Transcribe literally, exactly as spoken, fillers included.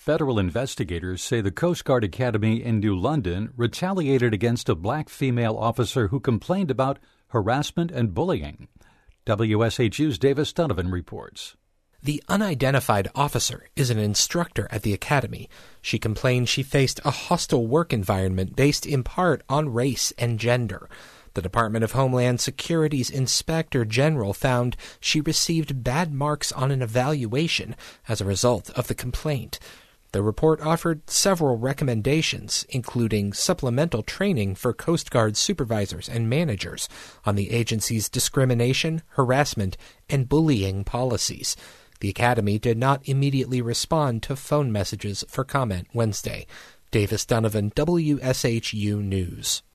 Federal investigators say the Coast Guard Academy in New London retaliated against a black female officer who complained about harassment and bullying. W S H U's Davis Donovan reports. The unidentified officer is an instructor at the academy. She complained she faced a hostile work environment based in part on race and gender. The Department of Homeland Security's Inspector General found she received bad marks on an evaluation as a result of the complaint. The report offered several recommendations, including supplemental training for Coast Guard supervisors and managers on the agency's discrimination, harassment, and bullying policies. The Academy did not immediately respond to phone messages for comment Wednesday. Davis Donovan, W S H U News.